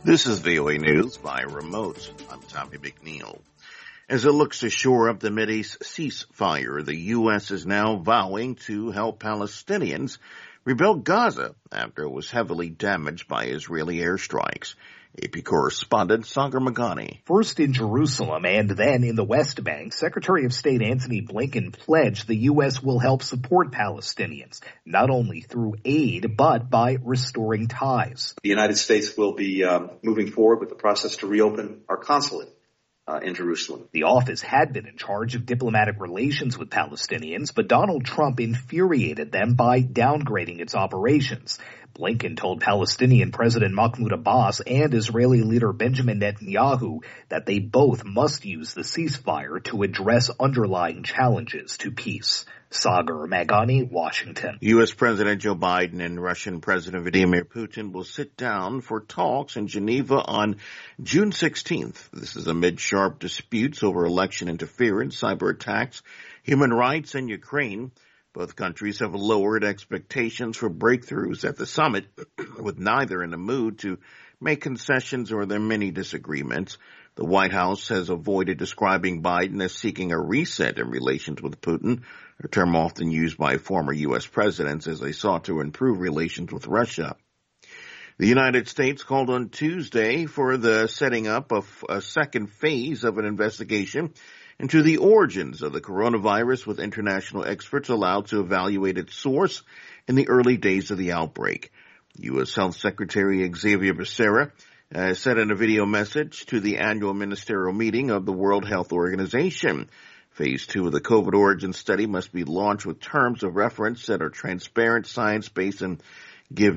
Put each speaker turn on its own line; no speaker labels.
This is VOA News by remote. I'm Tommy McNeil. As it looks to shore up the Mideast ceasefire, the U.S. is now vowing to help Palestinians rebuild Gaza after it was heavily damaged by Israeli airstrikes. AP correspondent Sagar Meghani.
First in Jerusalem and then in the West Bank, Secretary of State Antony Blinken pledged the U.S. will help support Palestinians, not only through aid, but by restoring ties.
The United States will be moving forward with the process to reopen our consulate in Jerusalem.
The office had been in charge of diplomatic relations with Palestinians, but Donald Trump infuriated them by downgrading its operations. Blinken told Palestinian President Mahmoud Abbas and Israeli leader Benjamin Netanyahu that they both must use the ceasefire to address underlying challenges to peace. Sagar Meghani, Washington.
U.S. President Joe Biden and Russian President Vladimir Putin will sit down for talks in Geneva on June 16th. This is amid sharp disputes over election interference, cyber attacks, human rights, and Ukraine. Both countries have lowered expectations for breakthroughs at the summit, with neither in the mood to make concessions or there are many disagreements. The White House has avoided describing Biden as seeking a reset in relations with Putin, a term often used by former U.S. presidents as they sought to improve relations with Russia. The United States called on Tuesday for the setting up of a second phase of an investigation into the origins of the coronavirus, with international experts allowed to evaluate its source in the early days of the outbreak. U.S. Health Secretary Xavier Becerra said in a video message to the annual ministerial meeting of the World Health Organization. Phase 2 of the COVID origin study must be launched with terms of reference that are transparent, science-based, and give